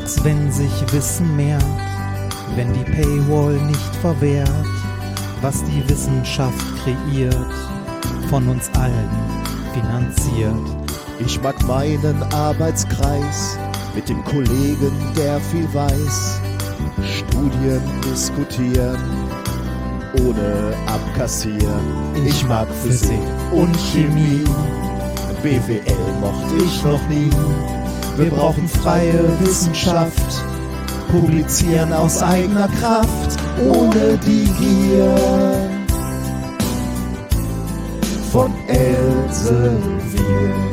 als wenn sich Wissen mehrt, wenn die Paywall nicht verwehrt, was die Wissenschaft kreiert, von uns allen finanziert. Ich mag meinen Arbeitskreis mit dem Kollegen, der viel weiß. Studien diskutieren, ohne abkassieren. Ich mag Physik und Chemie, BWL mochte ich noch nie. Wir brauchen freie Wissenschaft, publizieren aus eigener Kraft, ohne die Gier von Elsevier.